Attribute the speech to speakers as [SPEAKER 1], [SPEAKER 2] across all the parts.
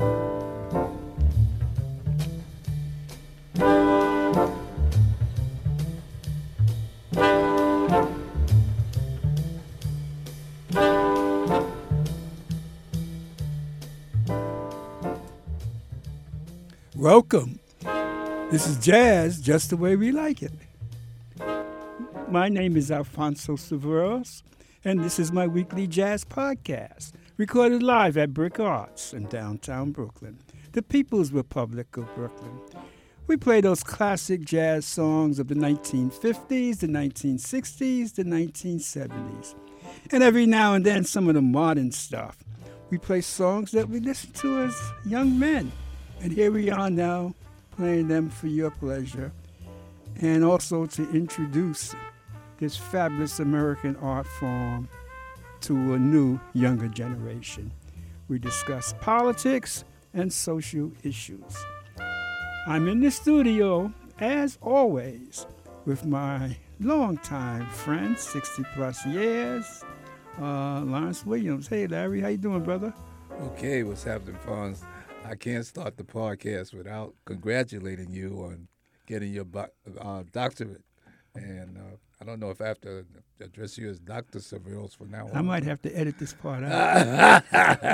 [SPEAKER 1] Welcome. This is jazz, just the way we like it. My name is Alfonso Severos, and this is my weekly jazz podcast, recorded live at Brick Arts in downtown Brooklyn, the People's Republic of Brooklyn. We play those classic jazz songs of the 1950s, the 1960s, the 1970s, and every now and then some of the modern stuff. We play songs that we listened to as young men. And here we are now playing them for your pleasure and also to introduce this fabulous American art form to a new, younger generation. We discuss politics and social issues. I'm in the studio, as always, with my longtime friend, 60-plus years, Lawrence Williams. Hey, Larry, how you doing, brother?
[SPEAKER 2] Okay, what's happening, Fonz? I can't start the podcast without congratulating you on getting your doctorate. And I don't know if I have to address you as Dr. Severos from now on.
[SPEAKER 1] I might have to edit this part out.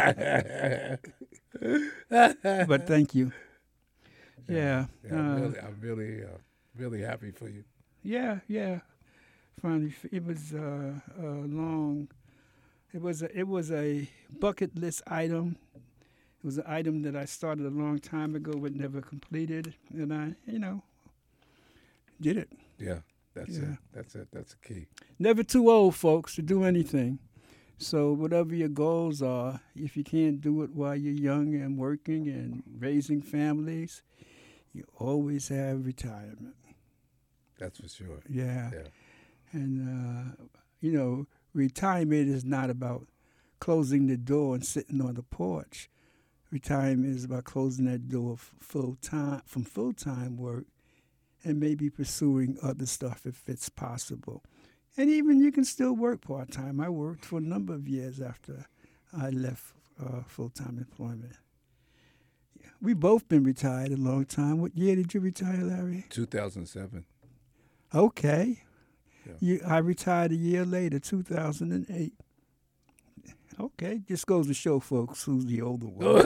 [SPEAKER 1] But thank you. Yeah.
[SPEAKER 2] I'm really happy for you.
[SPEAKER 1] Yeah. Finally, it was a long. It was a bucket list item. It was an item that I started a long time ago but never completed, and I, did it.
[SPEAKER 2] Yeah, that's it. That's it. That's the key.
[SPEAKER 1] Never too old, folks, to do anything. So whatever your goals are, if you can't do it while you're young and working and raising families, you always have retirement.
[SPEAKER 2] That's for sure.
[SPEAKER 1] Yeah. And, retirement is not about closing the door and sitting on the porch. Retirement is about closing that door from full-time work and maybe pursuing other stuff if it's possible. And even you can still work part-time. I worked for a number of years after I left full-time employment. Yeah. We've both been retired a long time. What year did you retire, Larry?
[SPEAKER 2] 2007.
[SPEAKER 1] Okay.
[SPEAKER 2] Yeah.
[SPEAKER 1] I retired a year later, 2008. Okay, just goes to show folks who's the older one.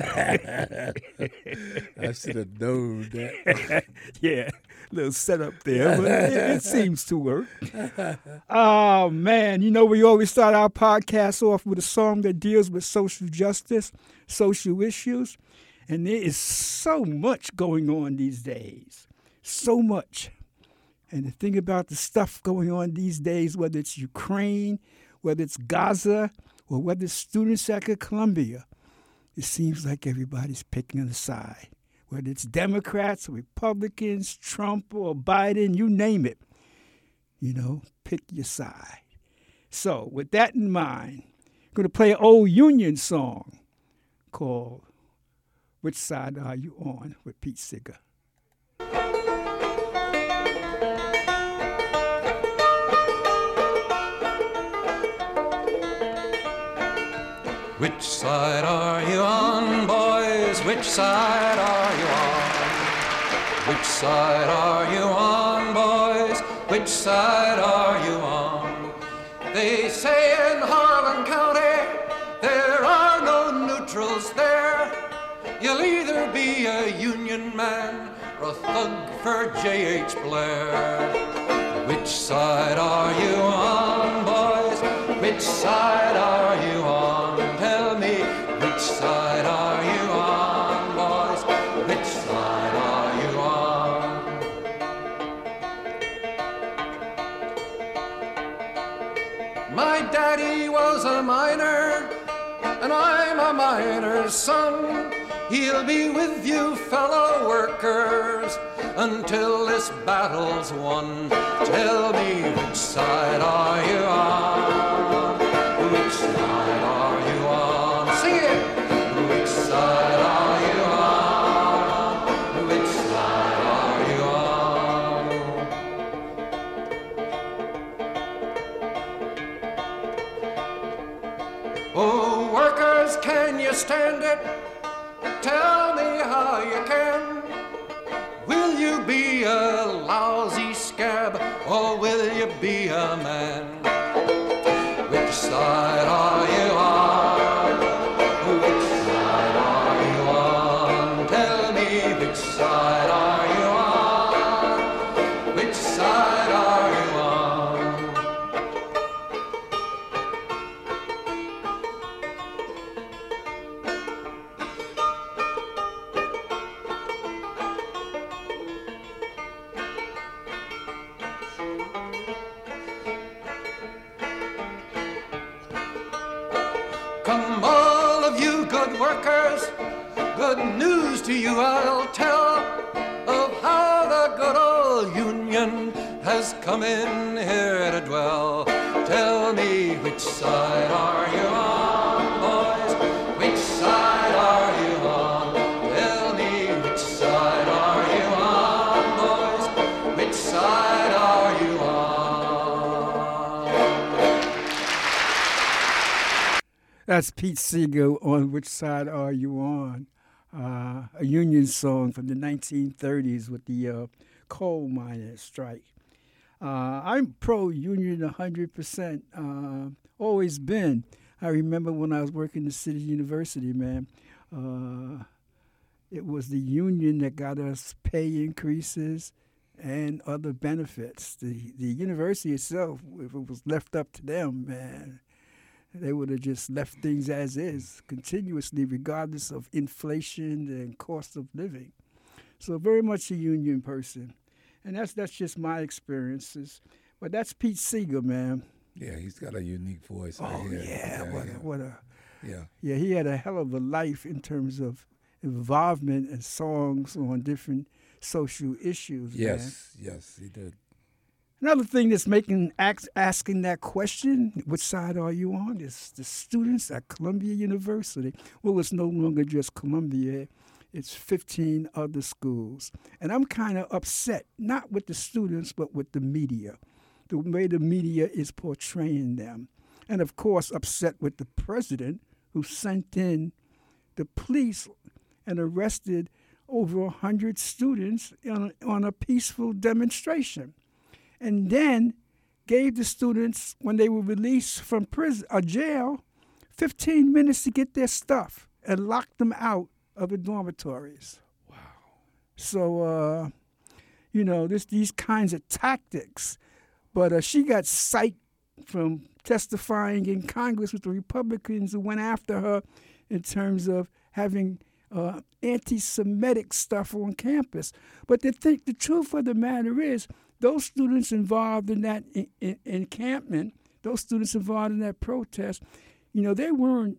[SPEAKER 2] I should have known that.
[SPEAKER 1] Yeah, little setup there, but it seems to work. Oh, man, we always start our podcast off with a song that deals with social justice, social issues, and there is so much going on these days, so much. And the thing about the stuff going on these days, whether it's Ukraine, whether it's Gaza, or whether it's students at Columbia, it seems like everybody's picking a side. Whether it's Democrats or Republicans, Trump or Biden, you name it. Pick your side. So with that in mind, I'm going to play an old Union song called Which Side Are You On with Pete Seeger.
[SPEAKER 3] Which side are you on, boys? Which side are you on? Which side are you on, boys? Which side are you on? They say in Harlan County there are no neutrals there. You'll either be a Union man or a thug for J.H. Blair. Which side are you on, boys? Which side are you on? Tell me, which side are you on, boys? Which side are you on? My daddy was a miner, and I'm a miner's son. He'll be with you, fellow workers, until this battle's won. Tell me, which side are you on? Which side are you on? Sing it! Which side are you on? Which side are you on? Oh, workers, can you stand it? Tell me how you can. Will you be a lousy scab or will you be a man? Which side are you on? Which side are you on? Tell me which side are you on? Which side are you on? Come all of you good workers, good news to you I'll tell of how the good old Union has come in here to dwell. Tell me which side are you on, boys? Which side are you on? Tell me which side are you on, boys? Which side are you on?
[SPEAKER 1] That's Pete Seeger on Which Side Are You On? A Union song from the 1930s with the coal miners' strike. I'm pro-union 100%, always been. I remember when I was working at City University, man, it was the union that got us pay increases and other benefits. The university itself, if it was left up to them, man, they would have just left things as is, continuously, regardless of inflation and cost of living. So very much a union person. And that's just my experiences. But that's Pete Seeger, man.
[SPEAKER 2] Yeah, he's got a unique voice.
[SPEAKER 1] Oh, yeah.
[SPEAKER 2] Yeah.
[SPEAKER 1] Yeah, he had a hell of a life in terms of involvement and songs on different social issues, man.
[SPEAKER 2] Yes, he did.
[SPEAKER 1] Another thing that's asking that question, which side are you on, is the students at Columbia University. Well, it's no longer just Columbia. It's 15 other schools. And I'm kind of upset, not with the students, but with the media, the way the media is portraying them. And, of course, upset with the president who sent in the police and arrested over 100 students on a peaceful demonstration. And then gave the students, when they were released from prison or jail, 15 minutes to get their stuff and locked them out of the dormitories.
[SPEAKER 2] Wow.
[SPEAKER 1] So, these kinds of tactics. But she got cite from testifying in Congress with the Republicans who went after her in terms of having anti-Semitic stuff on campus. But the truth of the matter is, those students involved in that encampment, those students involved in that protest, they weren't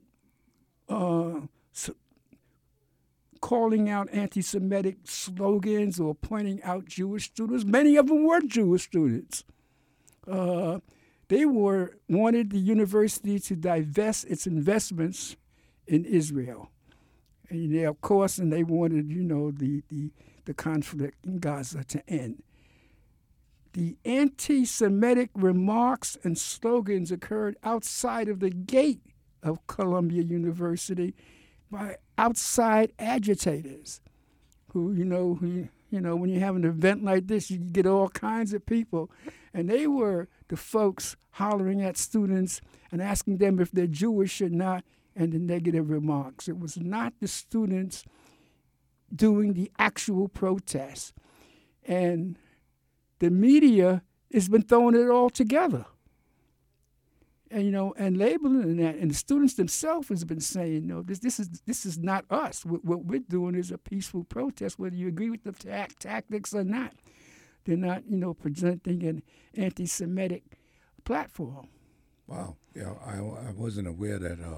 [SPEAKER 1] calling out anti-Semitic slogans or pointing out Jewish students. Many of them were Jewish students. They wanted the university to divest its investments in Israel. And of course, and they wanted, the conflict in Gaza to end. The anti-Semitic remarks and slogans occurred outside of the gate of Columbia University by outside agitators who, when you have an event like this, you get all kinds of people. And they were the folks hollering at students and asking them if they're Jewish or not, and the negative remarks. It was not the students doing the actual protest. And the media has been throwing it all together. And, and labeling that. And the students themselves has been saying, no, this is not us. What we're doing is a peaceful protest, whether you agree with the tactics or not. They're not, presenting an anti-Semitic platform.
[SPEAKER 2] Wow. Yeah, I wasn't aware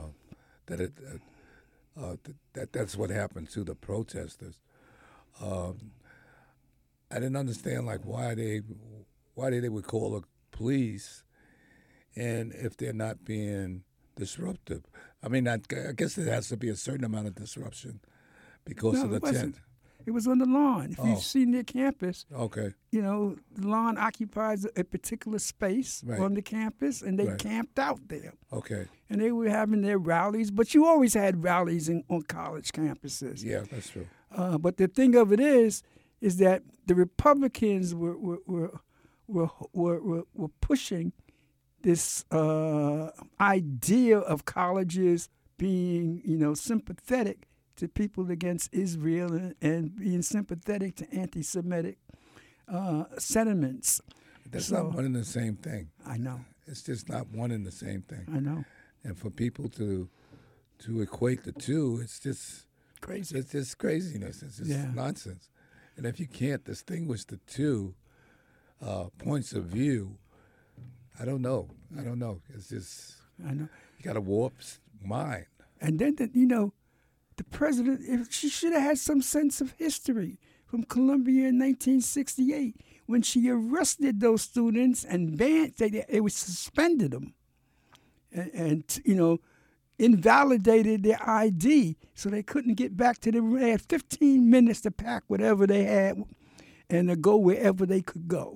[SPEAKER 2] that's what happened to the protesters. I didn't understand why they would call the police, and if they're not being disruptive. I mean, I guess there has to be a certain amount of disruption because of the tent.
[SPEAKER 1] It was on the lawn. If
[SPEAKER 2] Oh.
[SPEAKER 1] you've seen their campus,
[SPEAKER 2] Okay.
[SPEAKER 1] you know, the lawn occupies a particular space
[SPEAKER 2] Right.
[SPEAKER 1] on the campus, and they
[SPEAKER 2] Right.
[SPEAKER 1] camped out there.
[SPEAKER 2] Okay.
[SPEAKER 1] And they were having their rallies, but you always had rallies on college campuses.
[SPEAKER 2] Yeah, that's true.
[SPEAKER 1] But the thing of it is that the Republicans were pushing this idea of colleges being, you know, sympathetic to people against Israel and being sympathetic to anti-Semitic sentiments.
[SPEAKER 2] That's
[SPEAKER 1] So-
[SPEAKER 2] not one and the same thing.
[SPEAKER 1] I know,
[SPEAKER 2] It's just not one and the same thing.
[SPEAKER 1] I know,
[SPEAKER 2] And for people to equate the two, it's just
[SPEAKER 1] crazy.
[SPEAKER 2] craziness. It's just
[SPEAKER 1] Yeah.
[SPEAKER 2] nonsense. And if you can't distinguish the two points of view, I don't know. It's just
[SPEAKER 1] I know.
[SPEAKER 2] you got a warped mind.
[SPEAKER 1] And then, the president, she should have had some sense of history from Columbia in 1968 when she arrested those students and banned, they suspended them and invalidated their ID so they couldn't get back to they had 15 minutes to pack whatever they had and to go wherever they could go.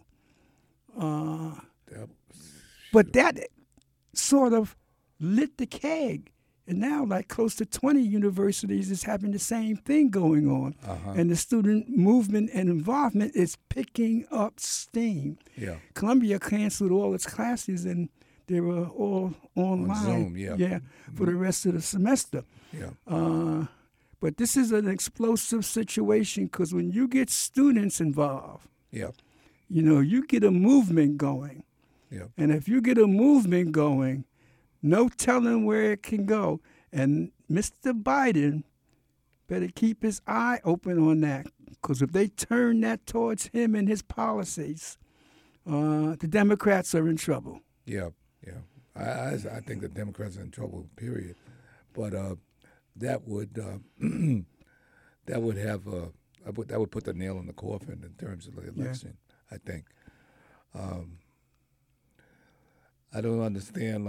[SPEAKER 2] Yep.
[SPEAKER 1] But that sort of lit the keg. And now, like close to 20 universities is having the same thing going on. And the student movement and involvement is picking up steam.
[SPEAKER 2] Yeah.
[SPEAKER 1] Columbia canceled all its classes and they were all online.
[SPEAKER 2] Zoom, yeah.
[SPEAKER 1] For the rest of the semester.
[SPEAKER 2] Yeah.
[SPEAKER 1] But this is an explosive situation because when you get students involved,
[SPEAKER 2] Yeah.
[SPEAKER 1] you get a movement going.
[SPEAKER 2] Yeah.
[SPEAKER 1] And if you get a movement going, no telling where it can go. And Mr. Biden better keep his eye open on that. Because if they turn that towards him and his policies, the Democrats are in trouble.
[SPEAKER 2] Yeah. Yeah. I think the Democrats are in trouble, period. But that would that would put the nail in the coffin in terms of the election, I think. I don't understand,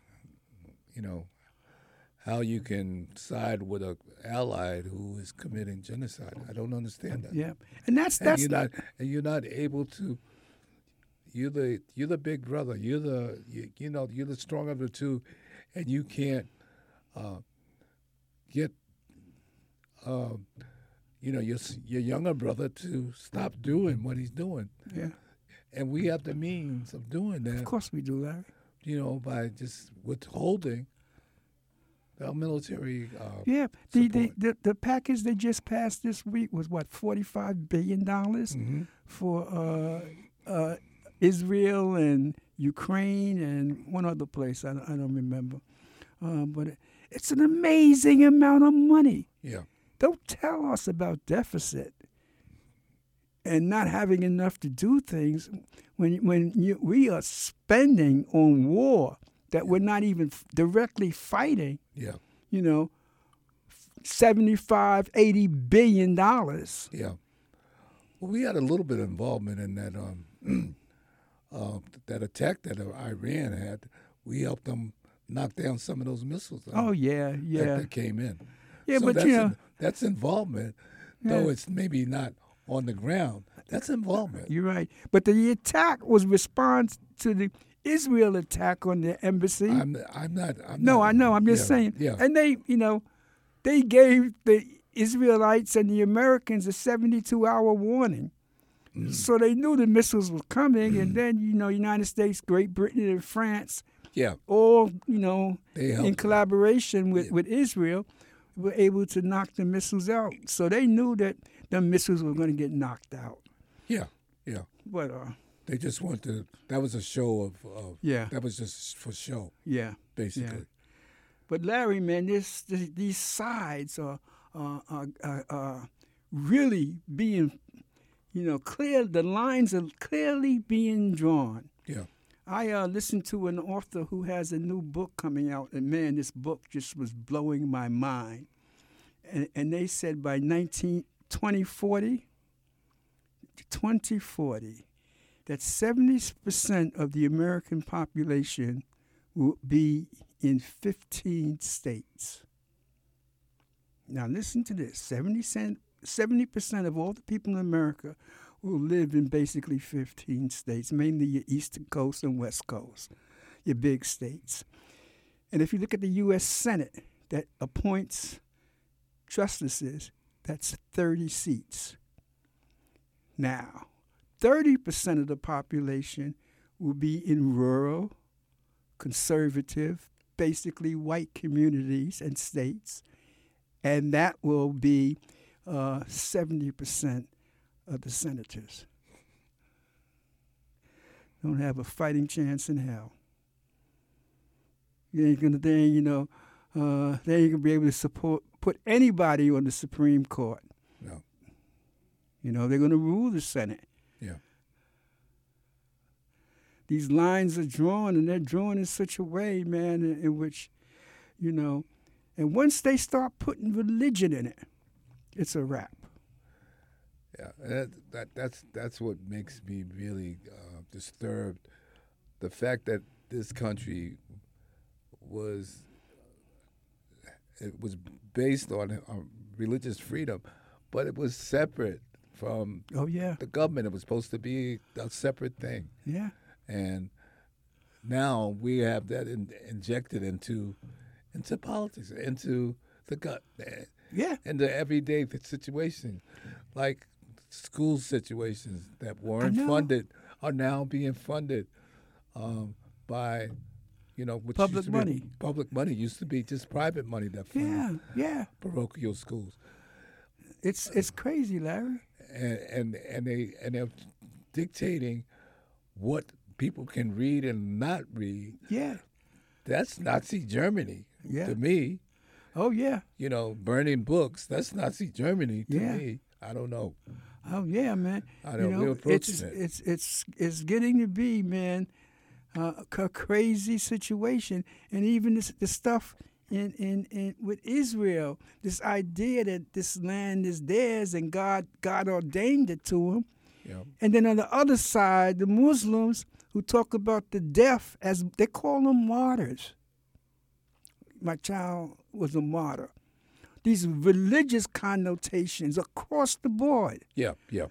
[SPEAKER 2] how you can side with an ally who is committing genocide. I don't understand that.
[SPEAKER 1] Yeah, and that's
[SPEAKER 2] You're not able to. You're the big brother. You're the stronger of the two, and you can't get your younger brother to stop doing what he's doing.
[SPEAKER 1] Yeah,
[SPEAKER 2] And we have the means of doing that.
[SPEAKER 1] of course we do, Larry.
[SPEAKER 2] By just withholding our military
[SPEAKER 1] Yeah,
[SPEAKER 2] support.
[SPEAKER 1] the package they just passed this week was what, $45 billion for Israel and Ukraine and one other place. I don't remember. But it's an amazing amount of money.
[SPEAKER 2] Yeah.
[SPEAKER 1] Don't tell us about deficit and not having enough to do things when we are spending on war that we're not even directly fighting.
[SPEAKER 2] Yeah.
[SPEAKER 1] 75-80 billion dollars.
[SPEAKER 2] Yeah. Well, we had a little bit of involvement in that that attack that Iran had. We helped them knock down some of those missiles.
[SPEAKER 1] Oh yeah.
[SPEAKER 2] That came in.
[SPEAKER 1] Yeah,
[SPEAKER 2] So
[SPEAKER 1] but
[SPEAKER 2] that's involvement, though it's maybe not on the ground. That's involvement.
[SPEAKER 1] You're right. But the attack was response to the Israel attack on the embassy.
[SPEAKER 2] I'm not.
[SPEAKER 1] No, I know. I'm just saying.
[SPEAKER 2] Yeah.
[SPEAKER 1] And they gave the Israelites and the Americans a 72-hour warning. So they knew the missiles were coming. And then, United States, Great Britain, and France,
[SPEAKER 2] Yeah.
[SPEAKER 1] all,
[SPEAKER 2] They
[SPEAKER 1] in
[SPEAKER 2] helped.
[SPEAKER 1] collaboration with Israel, were able to knock the missiles out. So they knew that the missiles were going to get knocked out.
[SPEAKER 2] Yeah. Yeah.
[SPEAKER 1] But,
[SPEAKER 2] They just want to. That was a show of.
[SPEAKER 1] Yeah.
[SPEAKER 2] That was just for show,
[SPEAKER 1] yeah.
[SPEAKER 2] basically.
[SPEAKER 1] But Larry, man, these sides are really being, clear. The lines are clearly being drawn.
[SPEAKER 2] Yeah.
[SPEAKER 1] I listened to an author who has a new book coming out, and man, this book just was blowing my mind. And they said by 2040, that 70% of the American population will be in 15 states. Now listen to this, 70% 70% of all the people in America will live in basically 15 states, mainly your Eastern Coast and West Coast, your big states. And if you look at the U.S. Senate that appoints justices, that's 30 seats. Now, 30% of the population will be in rural, conservative, basically white communities and states, and that will be 70% of the senators. Don't have a fighting chance in hell. They ain't gonna be able to put anybody on the Supreme Court.
[SPEAKER 2] No.
[SPEAKER 1] They're gonna rule the Senate.
[SPEAKER 2] Yeah.
[SPEAKER 1] These lines are drawn, and they're drawn in such a way, man, in which, and once they start putting religion in it, it's a wrap.
[SPEAKER 2] Yeah, that's what makes me really disturbed. The fact that this country was based on religious freedom, but it was separate from the government. It was supposed to be a separate thing.
[SPEAKER 1] Yeah.
[SPEAKER 2] And now we have that injected into politics, into the gut, into everyday situation, like school situations that weren't funded are now being funded by, which
[SPEAKER 1] public money.
[SPEAKER 2] Public money used to be just private money that funded parochial schools.
[SPEAKER 1] It's crazy, Larry.
[SPEAKER 2] And they're dictating what people can read and not read.
[SPEAKER 1] Yeah.
[SPEAKER 2] That's Nazi Germany to me.
[SPEAKER 1] Oh, yeah.
[SPEAKER 2] Burning books, that's Nazi Germany to me. I don't know.
[SPEAKER 1] Oh, yeah, man.
[SPEAKER 2] I don't know. We're approaching it.
[SPEAKER 1] It's getting to be, man, a crazy situation. And even the stuff in with Israel, this idea that this land is theirs and God ordained it to them.
[SPEAKER 2] Yeah.
[SPEAKER 1] And then on the other side, the Muslims who talk about the deaf, as they call them martyrs. My child was a martyr. These religious connotations across the board.
[SPEAKER 2] Yeah.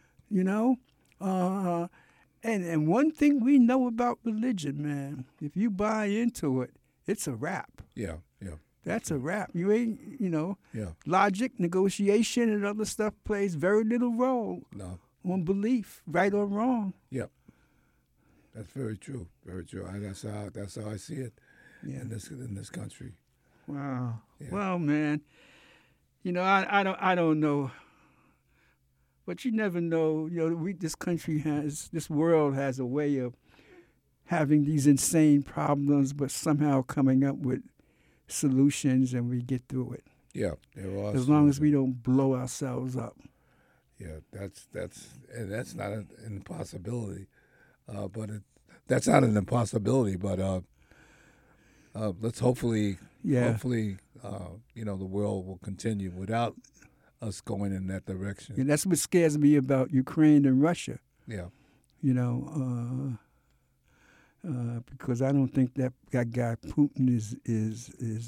[SPEAKER 1] And one thing we know about religion, man, if you buy into it, it's a wrap.
[SPEAKER 2] Yeah.
[SPEAKER 1] That's a wrap. You ain't, logic, negotiation, and other stuff plays very little role on belief, right or wrong.
[SPEAKER 2] Yep. That's very true. Very true. That's how I see it in this country.
[SPEAKER 1] Wow.
[SPEAKER 2] Yeah.
[SPEAKER 1] Well, man, I don't know, but you never know. This world has a way of having these insane problems, but somehow coming up with solutions, and we get through it.
[SPEAKER 2] Yeah, there are.
[SPEAKER 1] As long as we don't blow ourselves up.
[SPEAKER 2] Yeah, that's not an impossibility, that's not an impossibility. But let's hopefully, the world will continue without us going in that direction.
[SPEAKER 1] And that's what scares me about Ukraine and Russia.
[SPEAKER 2] Yeah.
[SPEAKER 1] Because I don't think that guy Putin is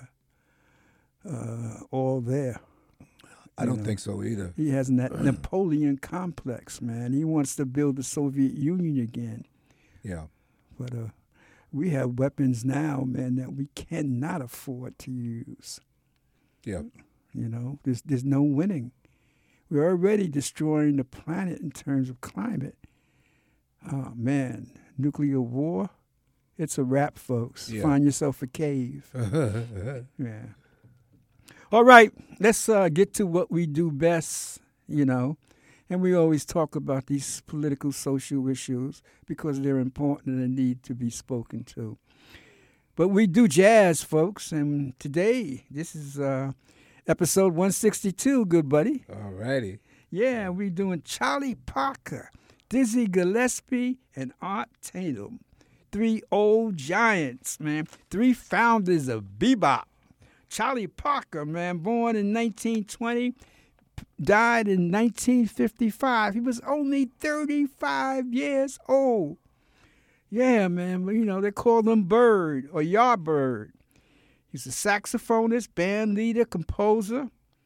[SPEAKER 1] all there.
[SPEAKER 2] I don't think so either.
[SPEAKER 1] He has that Napoleon complex, man. He wants to build the Soviet Union again.
[SPEAKER 2] Yeah.
[SPEAKER 1] But we have weapons now, man, that we cannot afford to use.
[SPEAKER 2] Yeah.
[SPEAKER 1] There's no winning. We're already destroying the planet in terms of climate. Oh, man. Nuclear war, it's a wrap, folks.
[SPEAKER 2] Yeah.
[SPEAKER 1] Find yourself a cave. Yeah. All right, let's get to what we do best, And we always talk about these political, social issues because they're important and they need to be spoken to. But we do jazz, folks, and today, this is episode 162, good buddy.
[SPEAKER 2] All righty.
[SPEAKER 1] Yeah, we're doing Charlie Parker, Dizzy Gillespie, and Art Tatum. 3 old giants, man. 3 founders of bebop. Charlie Parker, man, born in 1920, died in 1955. He was only 35 years old. Yeah, man, but they called him Bird or Yardbird. He's a saxophonist, band leader, composer.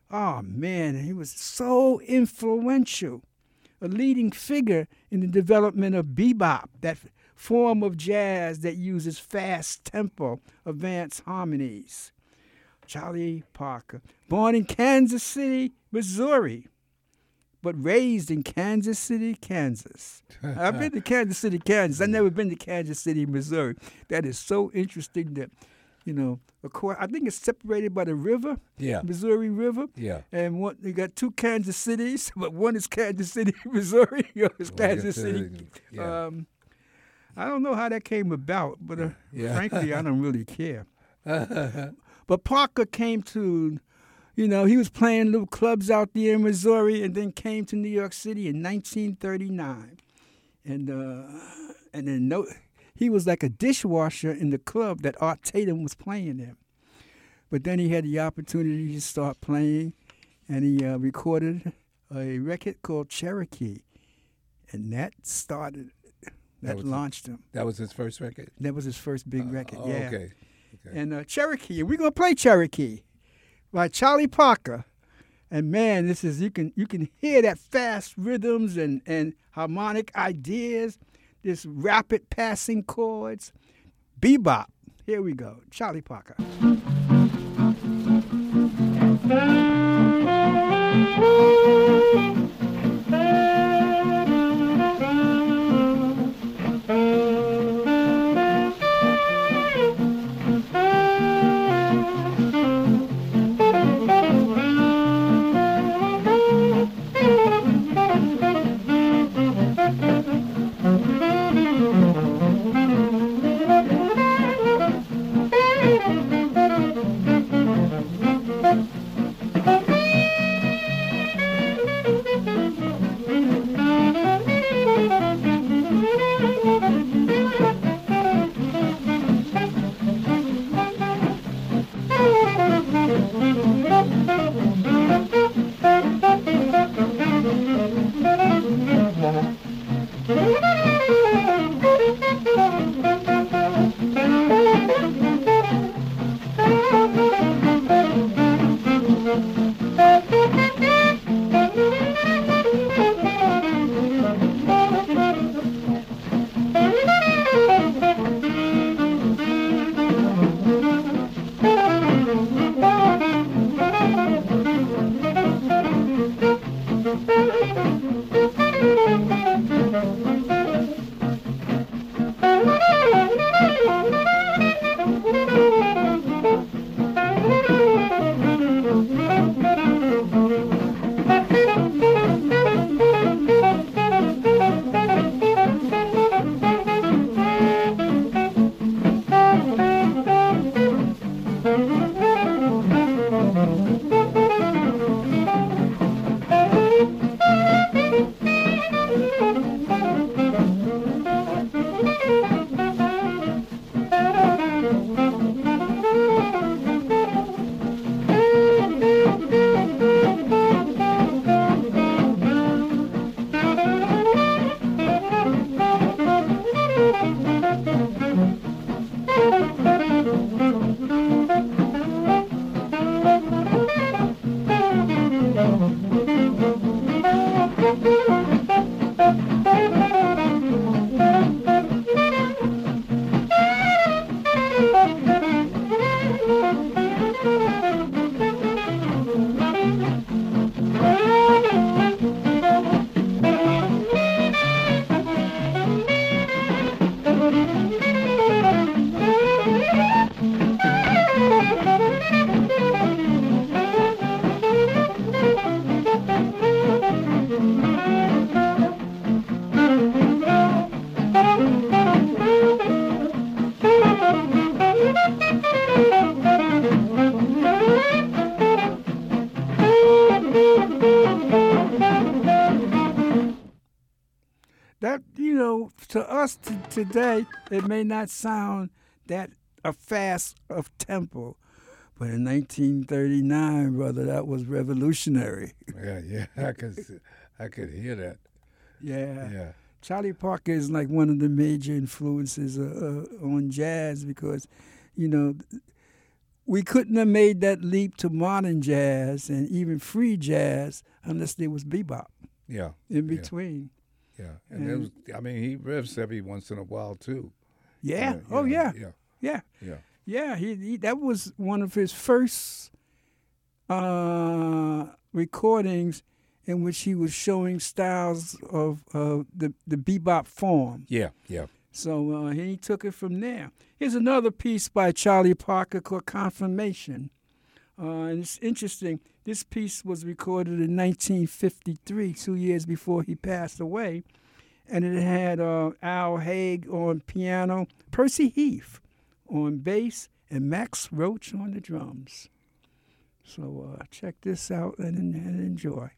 [SPEAKER 1] Oh, man, he was so influential, a leading figure in the development of bebop, that form of jazz that uses fast tempo, advanced harmonies. Charlie Parker, born in Kansas City, Missouri, but raised in Kansas City, Kansas. I've been to Kansas City, Kansas. I've never been to Kansas City, Missouri. That is so interesting that, of course, I think it's separated by the river, Missouri River.
[SPEAKER 2] Yeah.
[SPEAKER 1] And you got two Kansas Cities, but one is Kansas City, Missouri. It's Kansas City.
[SPEAKER 2] Yeah.
[SPEAKER 1] I don't know how that came about, but frankly, I don't really care. But Parker came to, he was playing little clubs out there in Missouri, and then came to New York City in 1939. And then he was like a dishwasher in the club that Art Tatum was playing in. But then he had the opportunity to start playing, and he recorded a record called Cherokee. And that launched him.
[SPEAKER 2] That was his first record?
[SPEAKER 1] That was his first big record, yeah.
[SPEAKER 2] Okay.
[SPEAKER 1] And Cherokee, we're going to play Cherokee by Charlie Parker. And man, you can hear that fast rhythms and harmonic ideas, this rapid passing chords, bebop. Here we go, Charlie Parker. That, to us today, it may not sound that a fast of tempo, but in 1939, brother, that was revolutionary.
[SPEAKER 2] Yeah, I could hear that.
[SPEAKER 1] Yeah. Charlie Parker is like one of the major influences on jazz because, we couldn't have made that leap to modern jazz and even free jazz unless there was bebop
[SPEAKER 2] Yeah.
[SPEAKER 1] in between.
[SPEAKER 2] Yeah. And there was, I mean, he riffs every once in a while too.
[SPEAKER 1] Yeah.
[SPEAKER 2] You
[SPEAKER 1] Oh,
[SPEAKER 2] know,
[SPEAKER 1] yeah.
[SPEAKER 2] Yeah.
[SPEAKER 1] Yeah.
[SPEAKER 2] Yeah.
[SPEAKER 1] Yeah. He that was one of his first recordings in which he was showing styles of the bebop form.
[SPEAKER 2] Yeah. Yeah.
[SPEAKER 1] So he took it from there. Here's another piece by Charlie Parker called Confirmation. And it's interesting. This piece was recorded in 1953, 2 years before he passed away. And it had Al Haig on piano, Percy Heath on bass, and Max Roach on the drums. So check this out and enjoy.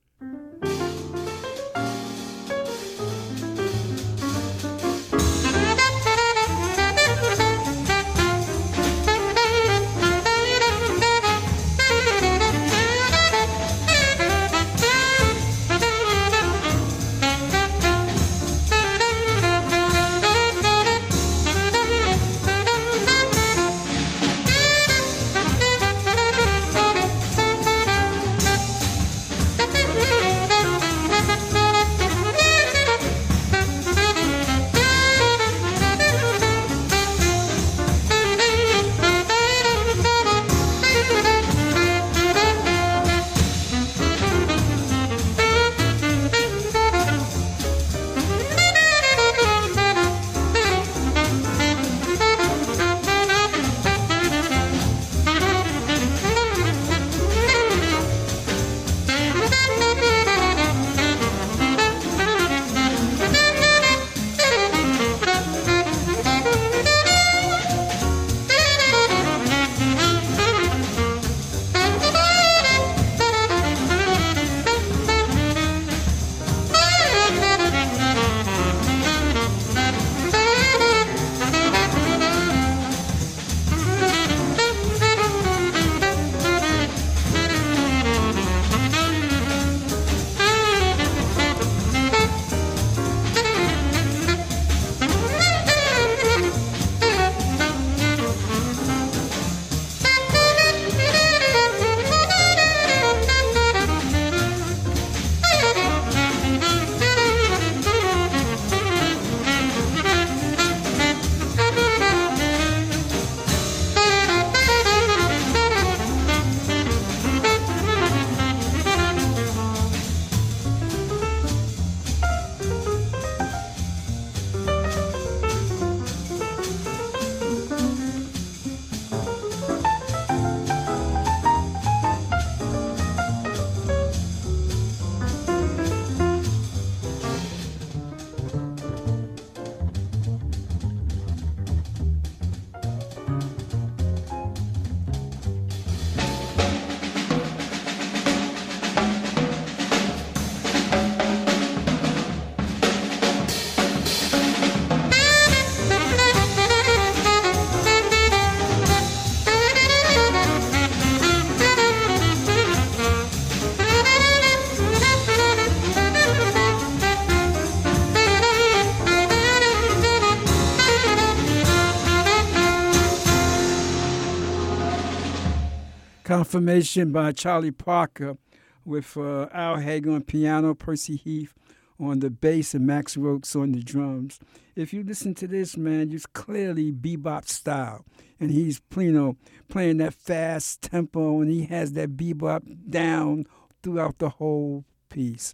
[SPEAKER 1] Confirmation by Charlie Parker with Al Haig on piano, Percy Heath on the bass, and Max Roach on the drums. If you listen to this, man, it's clearly bebop style. And he's playing that fast tempo, and he has that bebop down throughout the whole piece.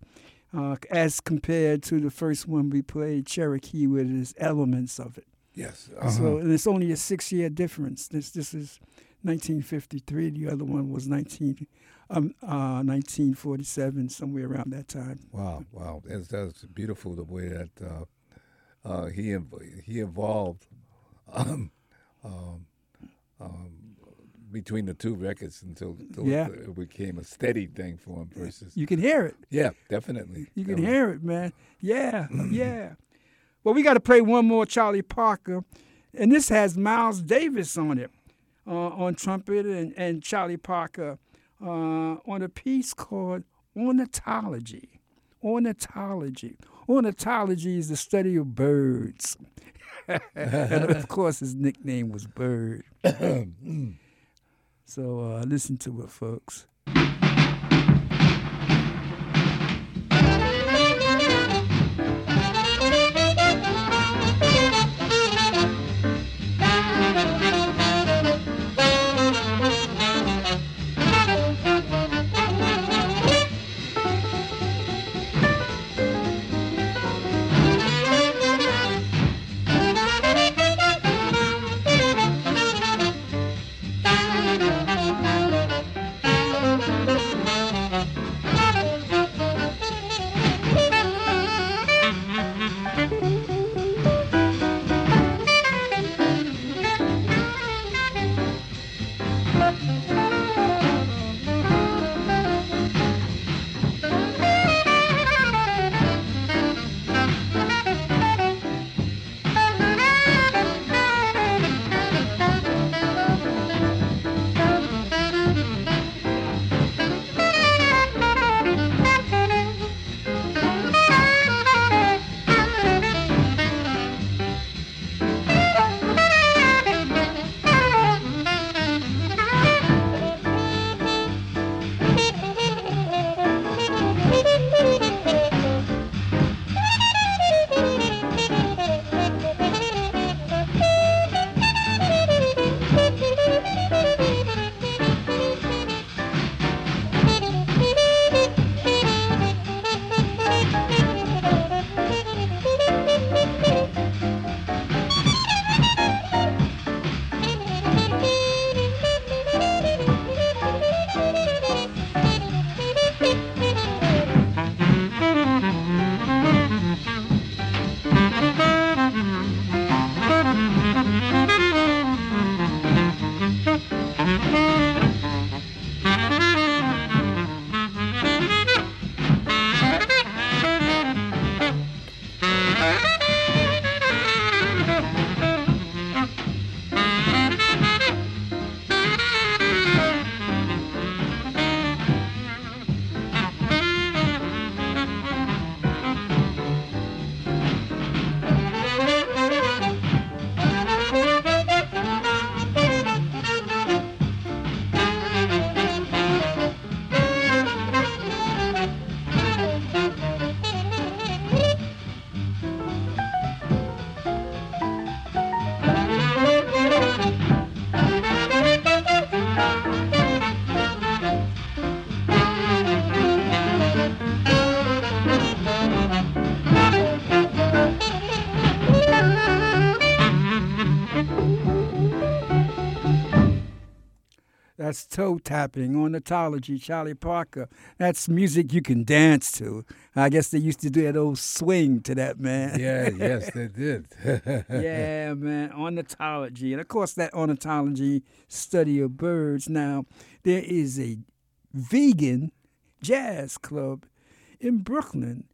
[SPEAKER 1] As compared to the first one we played, Cherokee, with his elements of it.
[SPEAKER 2] Yes.
[SPEAKER 1] So, and it's only a 6-year difference. This is 1953. The other one was 1947, somewhere around that time.
[SPEAKER 2] Wow. That's beautiful the way that he evolved between the two records until it became a steady thing for him. Versus,
[SPEAKER 1] you can hear it.
[SPEAKER 2] Yeah, definitely.
[SPEAKER 1] You can hear it, man. Yeah, yeah. Well, we got to play one more Charlie Parker, and this has Miles Davis on it. On trumpet, and Charlie Parker on a piece called Ornithology. Ornithology. Ornithology is the study of birds. And, of course, his nickname was Bird. So listen to it, folks. That's toe tapping, ornithology, Charlie Parker. That's music you can dance to. I guess they used to do that old swing to that, man.
[SPEAKER 2] Yeah, yes, they did.
[SPEAKER 1] Yeah, man, ornithology. And, of course, that ornithology, study of birds. Now, there is a vegan jazz club in Brooklyn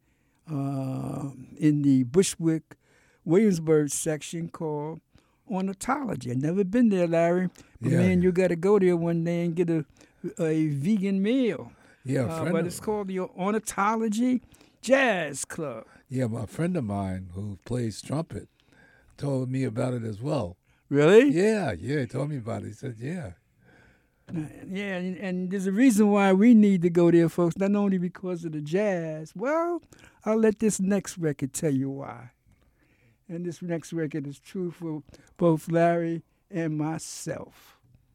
[SPEAKER 1] in the Bushwick, Williamsburg section called Ornithology. I've never been there, Larry. But, man, you got to go there one day and get a vegan meal.
[SPEAKER 2] Yeah,
[SPEAKER 1] but it's called the Ornithology Jazz Club.
[SPEAKER 2] Yeah, a friend of mine who plays trumpet told me about it as well.
[SPEAKER 1] Really?
[SPEAKER 2] Yeah, he told me about it. He said, yeah.
[SPEAKER 1] Yeah, and there's a reason why we need to go there, folks, not only because of the jazz. Well, I'll let this next record tell you why. And this next record is true for both Larry and myself.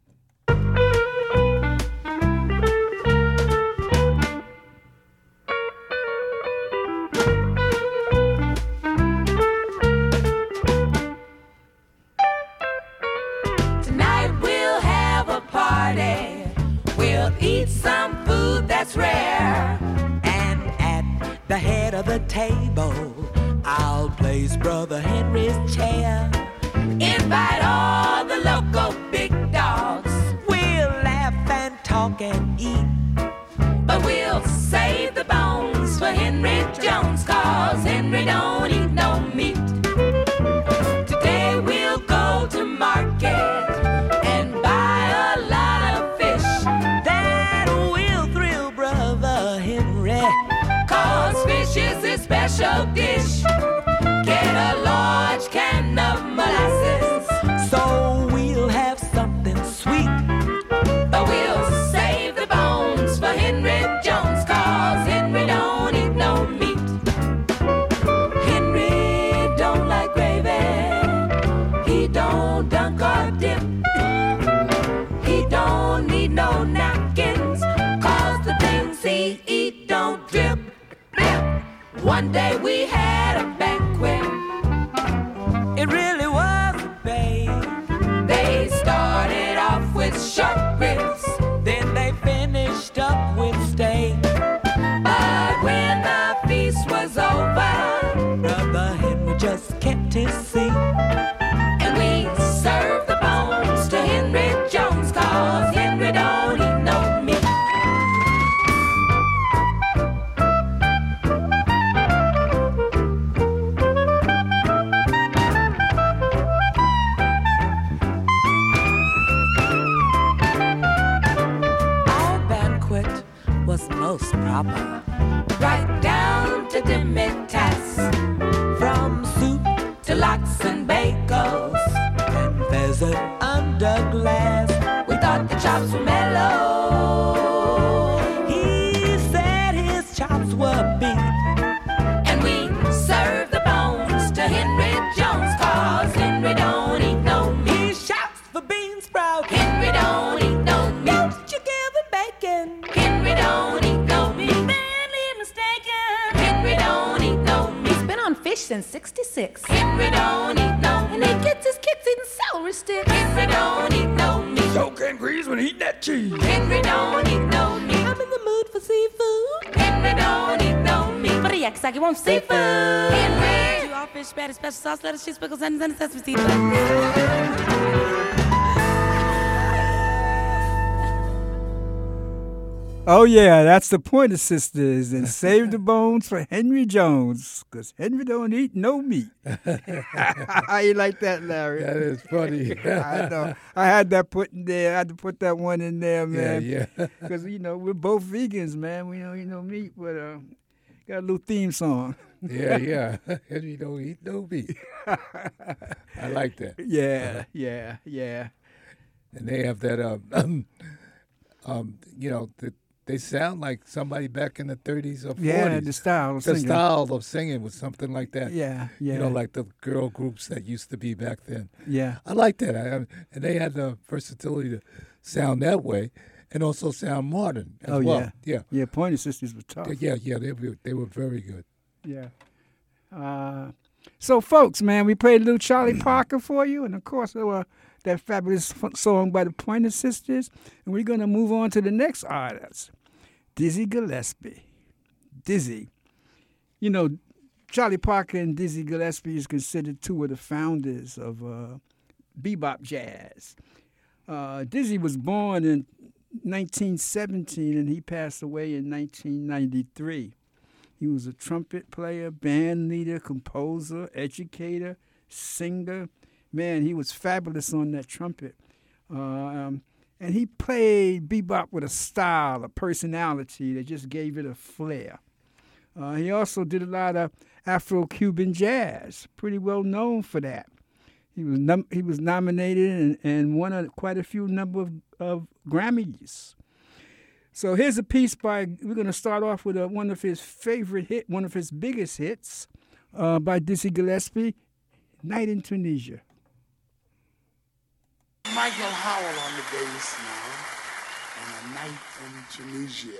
[SPEAKER 4] Tonight we'll have a party. We'll eat some food that's rare. And at the head of the table, I'll place Brother Henry's chair. Invite all the local big dogs. We'll laugh and talk and eat. But we'll save the bones for Henry Jones, 'cause Henry don't eat no meat. Today we'll go to market and buy a lot of fish. That will thrill Brother Henry, 'cause fish is his special dish. Get a large can of molasses, so we'll have something sweet. One day we had a banquet. It really was a babe. They started off with short ribs, then they finished up with steak. But when the feast was over, Brother Henry just kept his seat. And we served the bones to Henry Jones, 'cause Henry don't eat no meat. Our banquet was most proper, right down to demitasse, from soup to lox and bagels and pheasant under glass. We thought the chops were mellow. He said his chops were beef, and we served the bones to Henry Jones, 'cause Henry don't eat no meat. He shouts for bean sprouts. Henry don't eat no meat. Chicken and bacon. Henry don't eat no meat. Badly mistaken. Henry don't eat no meat.
[SPEAKER 5] He's been on fish since '66.
[SPEAKER 4] Henry don't eat no
[SPEAKER 5] And
[SPEAKER 4] meat.
[SPEAKER 5] he gets his kicks eating celery sticks.
[SPEAKER 4] Henry don't eat no meat.
[SPEAKER 1] Cocaine grease when he eat that cheese.
[SPEAKER 4] Henry don't eat no meat.
[SPEAKER 5] I'm in the mood for seafood.
[SPEAKER 4] Henry don't eat no meat.
[SPEAKER 5] But yeah, 'cause I want seafood.
[SPEAKER 4] Henry.
[SPEAKER 5] All fish, patty, special sauce, lettuce, cheese, pickles, onions, and sesame seeds.
[SPEAKER 1] Oh, yeah, that's the Pointer Sisters, and Save the Bones for Henry Jones, because Henry don't eat no meat. How you like that, Larry?
[SPEAKER 2] That is funny.
[SPEAKER 1] I know. I had that put in there. I had to put that one in there, man.
[SPEAKER 2] Yeah.
[SPEAKER 1] Because, we're both vegans, man. We don't eat no meat, but got a little theme song.
[SPEAKER 2] Yeah. Henry don't eat no meat. I like that.
[SPEAKER 1] Yeah.
[SPEAKER 2] And they have that, they sound like somebody back in the 30s or 40s.
[SPEAKER 1] Yeah, the style of
[SPEAKER 2] The
[SPEAKER 1] singing.
[SPEAKER 2] style of singing was something like that.
[SPEAKER 1] Yeah.
[SPEAKER 2] Like the girl groups that used to be back then.
[SPEAKER 1] Yeah.
[SPEAKER 2] I like that. And they had the versatility to sound that way and also sound modern as well. Yeah.
[SPEAKER 1] Yeah, Pointer Sisters were tough.
[SPEAKER 2] Yeah, they were very good.
[SPEAKER 1] Yeah. So, folks, man, we played a little Charlie Parker for you, and of course, that fabulous song by the Pointer Sisters. And we're going to move on to the next artist, Dizzy Gillespie. Dizzy. Charlie Parker and Dizzy Gillespie is considered two of the founders of bebop jazz. Dizzy was born in 1917, and he passed away in 1993. He was a trumpet player, band leader, composer, educator, singer. Man, he was fabulous on that trumpet. And he played bebop with a style, a personality that just gave it a flair. He also did a lot of Afro-Cuban jazz, pretty well known for that. He was nominated and won quite a few number of Grammys. So here's a piece we're going to start off with one of his biggest hits by Dizzy Gillespie, Night in Tunisia.
[SPEAKER 6] Michael Howell on the bass now, and A Night in Tunisia.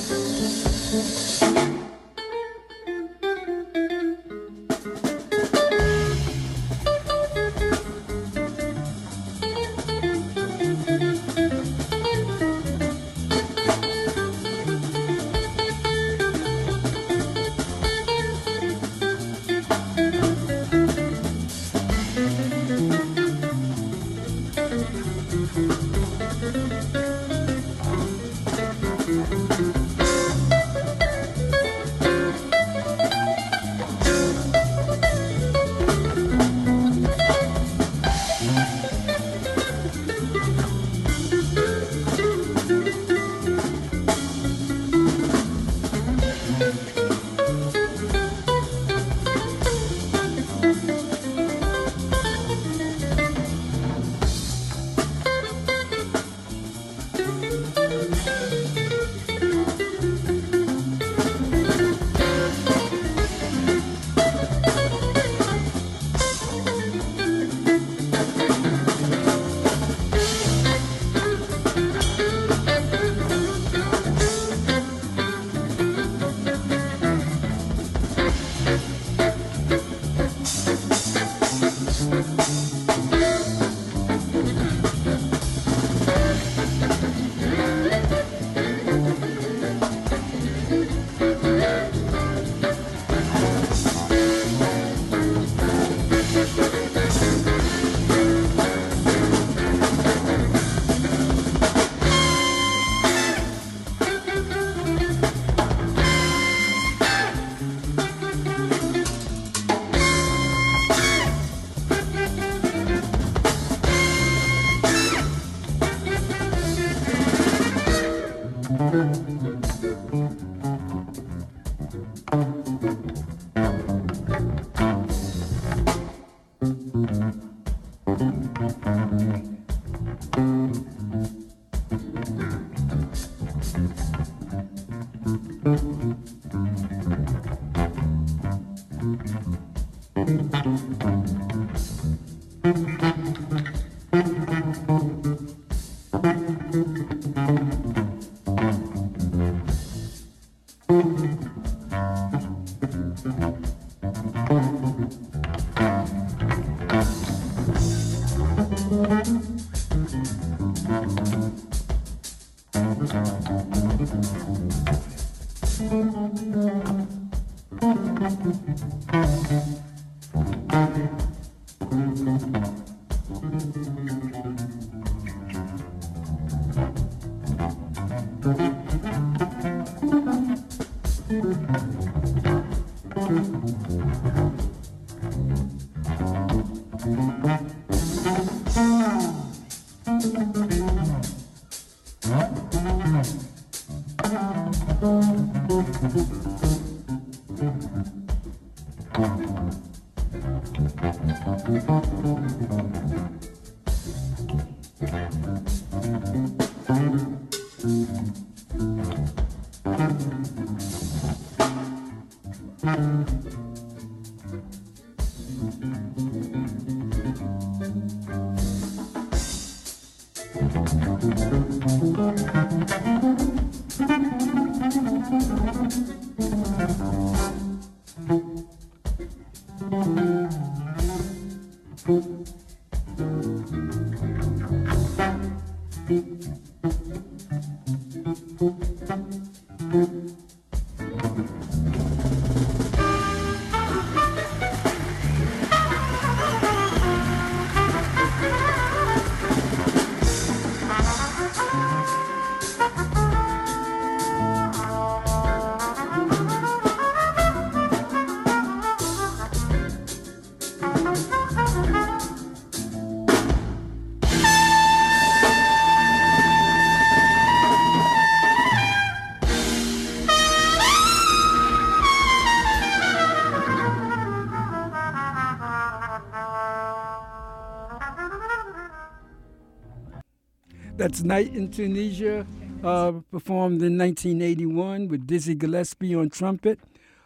[SPEAKER 1] That's Night in Tunisia, performed in 1981 with Dizzy Gillespie on trumpet,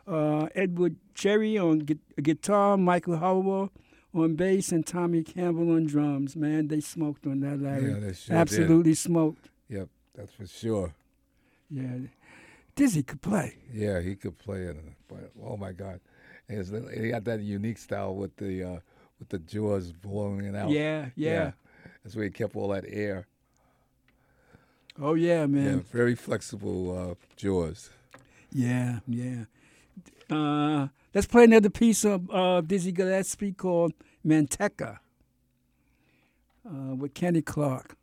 [SPEAKER 1] Edward Cherry on guitar, Michael Howell on bass, and Tommy Campbell on drums. Man, they smoked on that, Larry.
[SPEAKER 2] Yeah, they sure
[SPEAKER 1] Absolutely smoked.
[SPEAKER 2] Yep, that's for sure.
[SPEAKER 1] Yeah. Dizzy could play.
[SPEAKER 2] Yeah, he could play it. But, oh my God, he got that unique style with the jaws blowing it out.
[SPEAKER 1] Yeah.
[SPEAKER 2] That's where he kept all that air.
[SPEAKER 1] Oh yeah,
[SPEAKER 2] Yeah,
[SPEAKER 1] man.
[SPEAKER 2] very flexible jaws.
[SPEAKER 1] Yeah. Let's play another piece of Dizzy Gillespie called Manteca with Kenny Clark.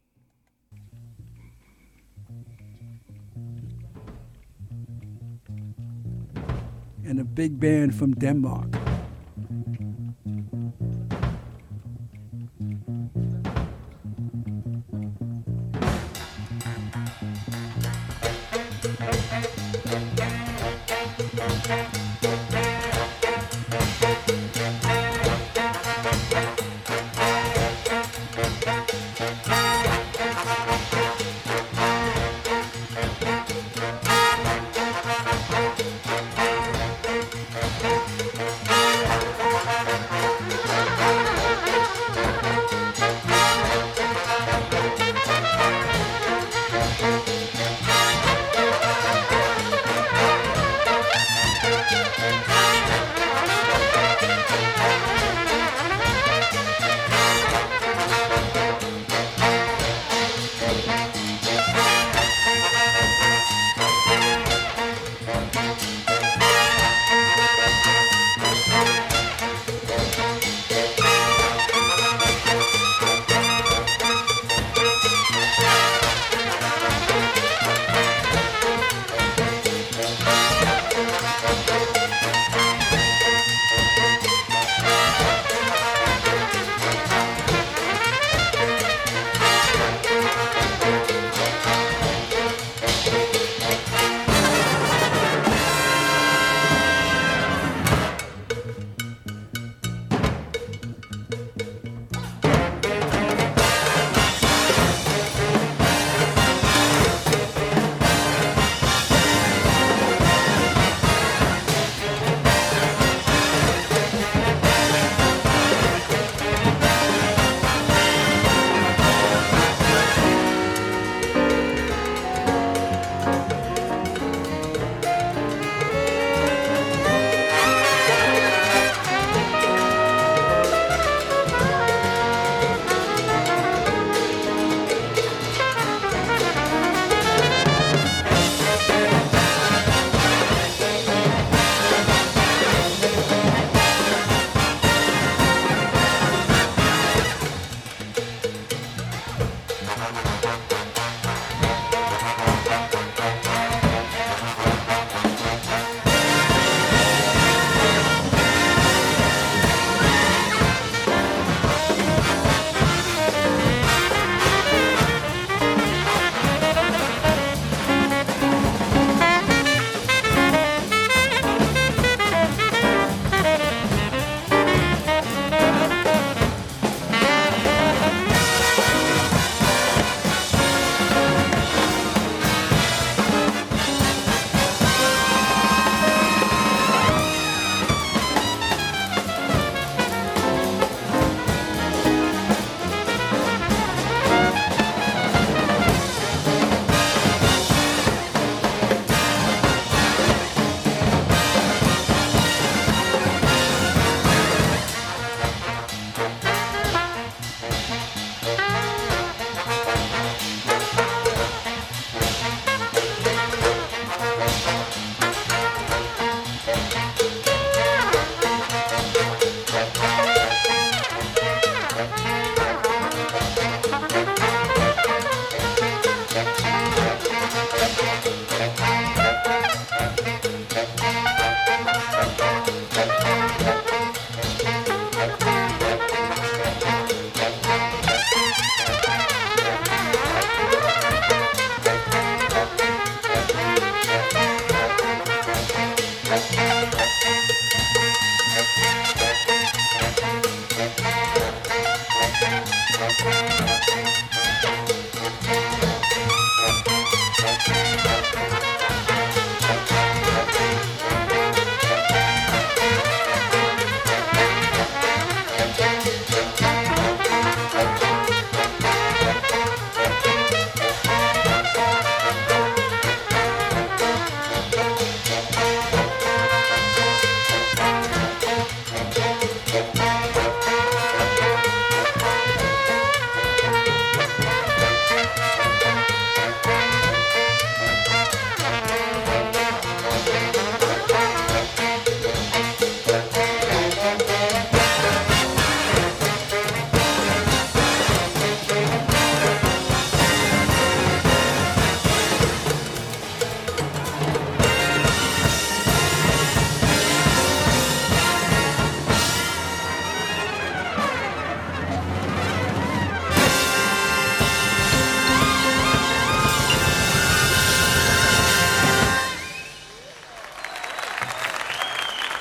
[SPEAKER 1] And a big band from Denmark.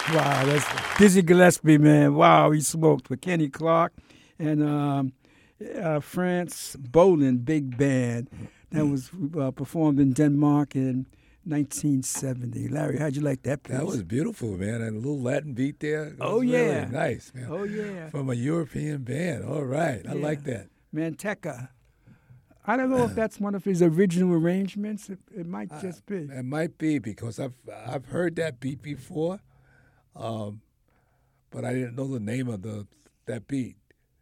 [SPEAKER 1] Wow, that's Dizzy Gillespie, man. Wow, he smoked with Kenny Clark and France Boland Big Band that was performed in Denmark in 1970. Larry, how'd you like that piece?
[SPEAKER 2] That was beautiful, man. And a little Latin beat there. It
[SPEAKER 1] Oh,
[SPEAKER 2] was
[SPEAKER 1] yeah.
[SPEAKER 2] really nice, man.
[SPEAKER 1] Oh, yeah.
[SPEAKER 2] From a European band. All right. I like that.
[SPEAKER 1] Manteca. I don't know if that's one of his original arrangements. It might just be.
[SPEAKER 2] It might be because I've heard that beat before, but I didn't know the name of that beat.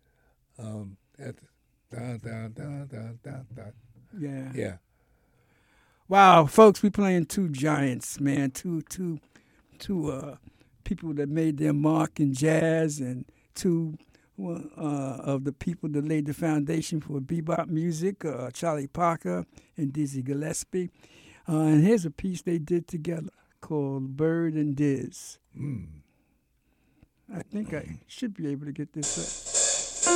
[SPEAKER 1] Yeah.
[SPEAKER 2] Yeah.
[SPEAKER 1] Wow, folks, we playing two giants, man. Two people that made their mark in jazz, and two of the people that laid the foundation for bebop music, Charlie Parker and Dizzy Gillespie. And here's a piece they did together called Bird and Diz. I think I should be able to get this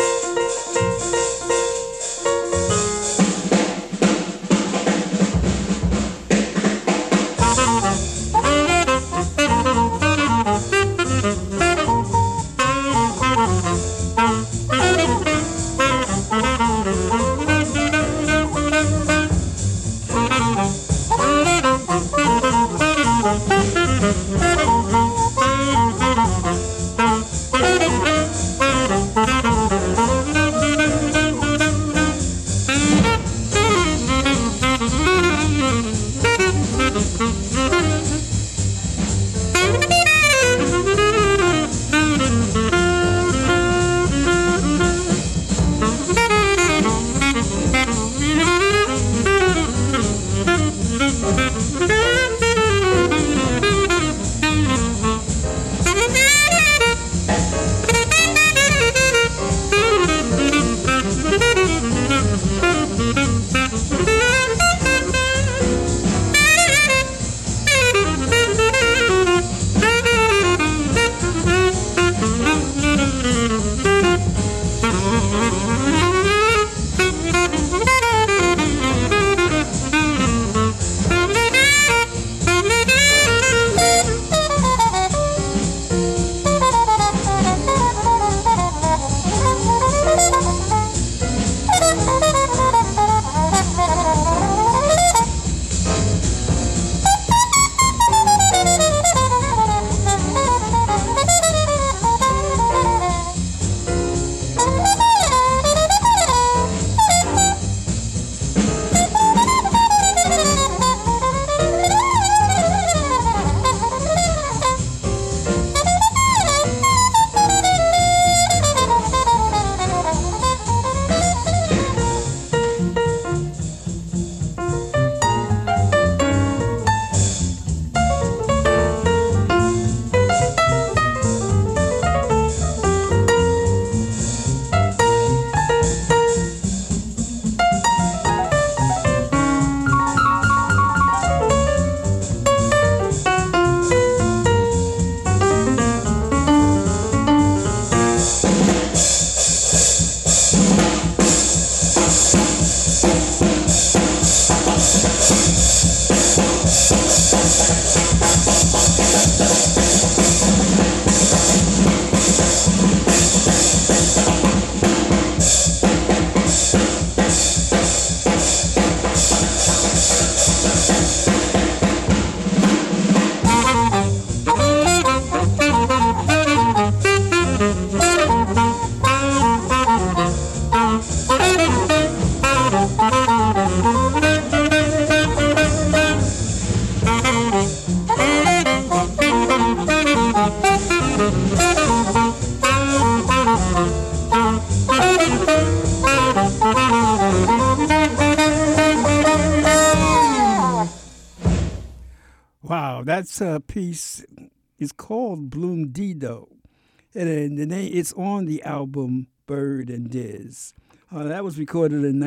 [SPEAKER 1] Wow, that's a piece. It's called Bloom Dido, and the name it's on the album Bird and Diz. That was recorded in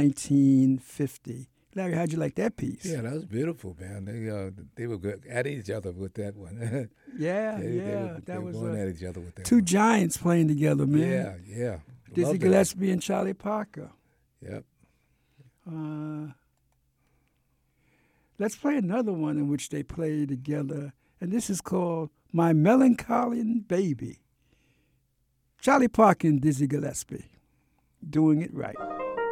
[SPEAKER 1] 1950. Larry, how'd you like that piece?
[SPEAKER 2] Yeah, that was beautiful, man. They were good at each other with that one.
[SPEAKER 1] They
[SPEAKER 2] were
[SPEAKER 1] was
[SPEAKER 2] going at each other with that.
[SPEAKER 1] two
[SPEAKER 2] one.
[SPEAKER 1] giants playing together, man.
[SPEAKER 2] Yeah.
[SPEAKER 1] Dizzy
[SPEAKER 2] Love that.
[SPEAKER 1] Gillespie and Charlie Parker.
[SPEAKER 2] Yep.
[SPEAKER 1] Let's play another one in which they play together, and this is called My Melancholy Baby. Charlie Parker and Dizzy Gillespie. Doing it right.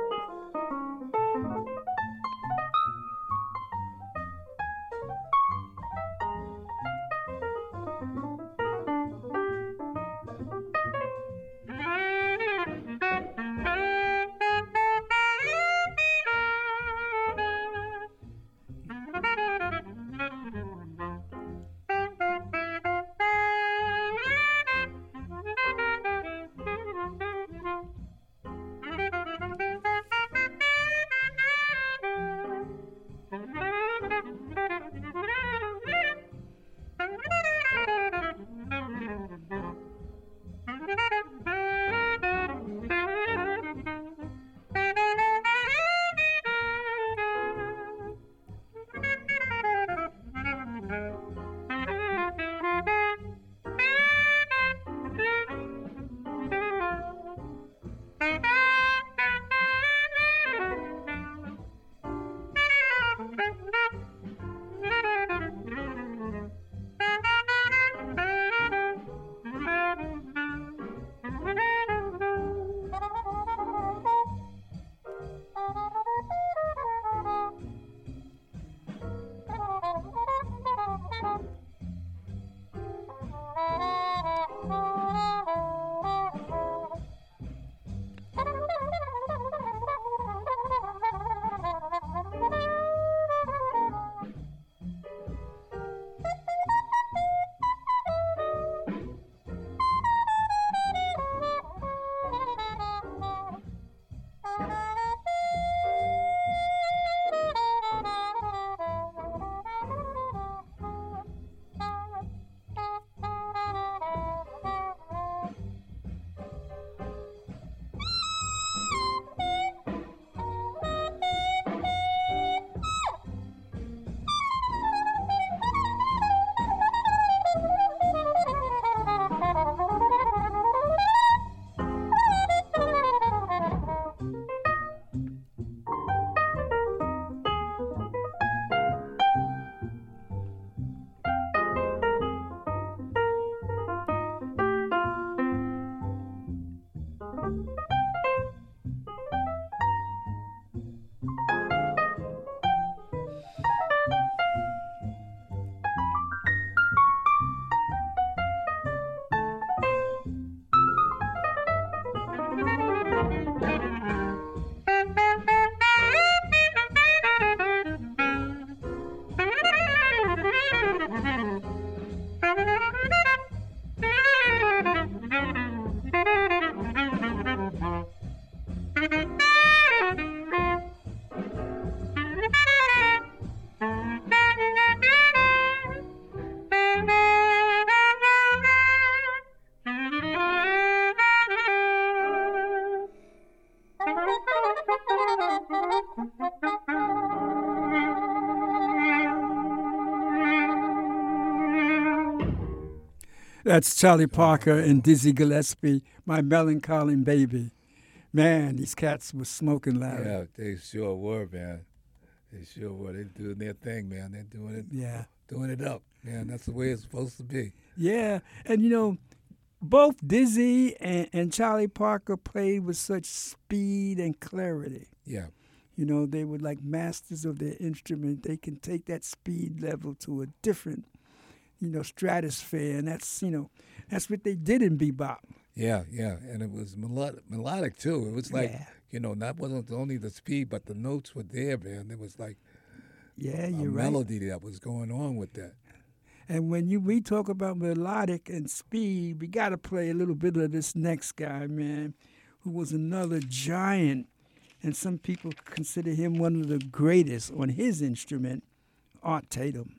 [SPEAKER 1] That's Charlie Parker and Dizzy Gillespie, My Melancholy Baby. Man, these cats were smoking loud.
[SPEAKER 2] Yeah, they sure were, man. They sure were. They're doing their thing, man. They're doing it.
[SPEAKER 1] Yeah.
[SPEAKER 2] Doing it up, man. That's the way it's supposed to be.
[SPEAKER 1] Yeah, and you know, both Dizzy and Charlie Parker played with such speed and clarity.
[SPEAKER 2] Yeah.
[SPEAKER 1] You know, they were like masters of their instrument. They can take that speed level to a different, stratosphere, and that's what they did in bebop.
[SPEAKER 2] Yeah, yeah, and it was melodic too. It was like, that wasn't only the speed, but the notes were there, man. There was like a melody that was going on with that.
[SPEAKER 1] And when we talk about melodic and speed, we got to play a little bit of this next guy, man, who was another giant, and some people consider him one of the greatest on his instrument, Art Tatum.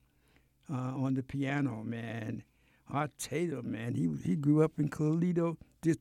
[SPEAKER 1] On the piano, man. Art Tatum, man. He grew up in Toledo,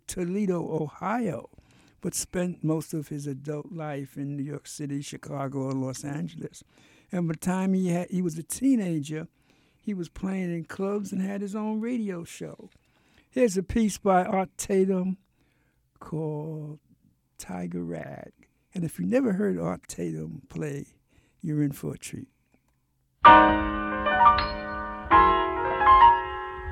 [SPEAKER 1] Ohio, but spent most of his adult life in New York City, Chicago, and Los Angeles. And by the time he was a teenager, he was playing in clubs and had his own radio show. Here's a piece by Art Tatum called Tiger Rag. And if you never heard Art Tatum play, you're in for a treat.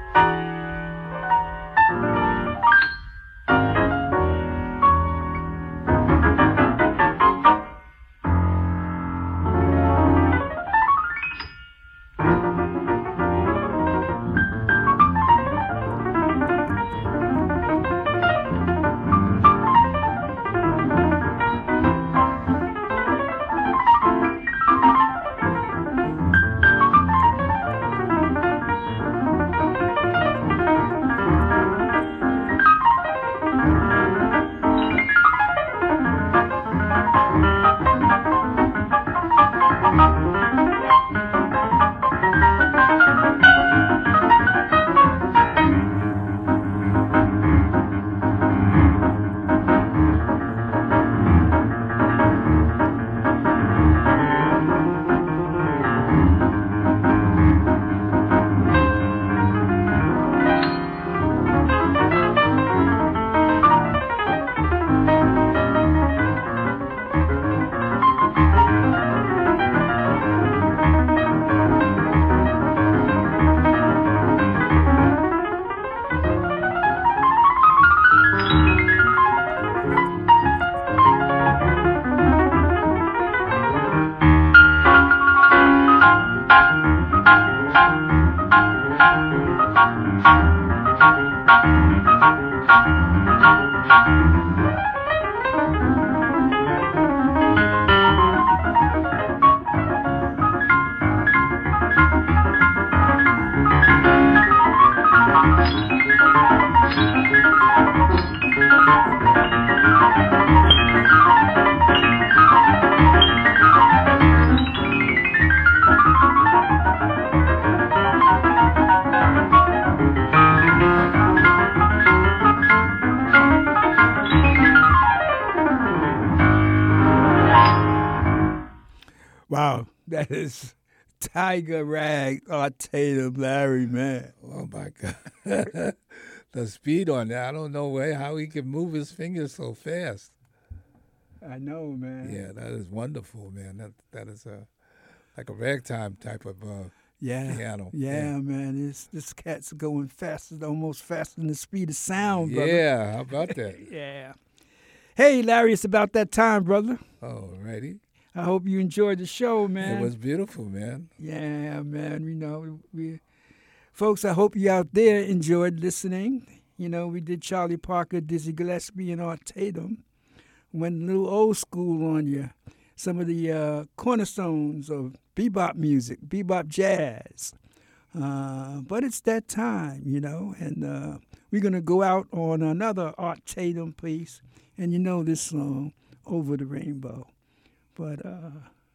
[SPEAKER 1] Wow, that is Tiger Rag, Art Tatum, Larry, man.
[SPEAKER 2] Oh my God. The speed on that, I don't know how he can move his fingers so fast.
[SPEAKER 1] I know, man.
[SPEAKER 2] Yeah, that is wonderful, man. That is like a ragtime type of piano.
[SPEAKER 1] Yeah, man. This cat's going faster, almost faster than the speed of sound, brother.
[SPEAKER 2] Yeah, how about that?
[SPEAKER 1] Yeah. Hey, Larry, it's about that time, brother.
[SPEAKER 2] Oh, righty.
[SPEAKER 1] I hope you enjoyed the show, man.
[SPEAKER 2] It was beautiful, man.
[SPEAKER 1] Yeah, man. You know, folks, I hope you out there enjoyed listening. You know, we did Charlie Parker, Dizzy Gillespie, and Art Tatum. Went a little old school on you. Some of the cornerstones of bebop music, bebop jazz. But it's that time, you know, and we're going to go out on another Art Tatum piece. And you know this song, Over the Rainbow. But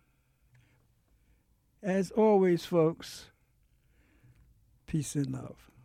[SPEAKER 1] as always, folks, peace and love.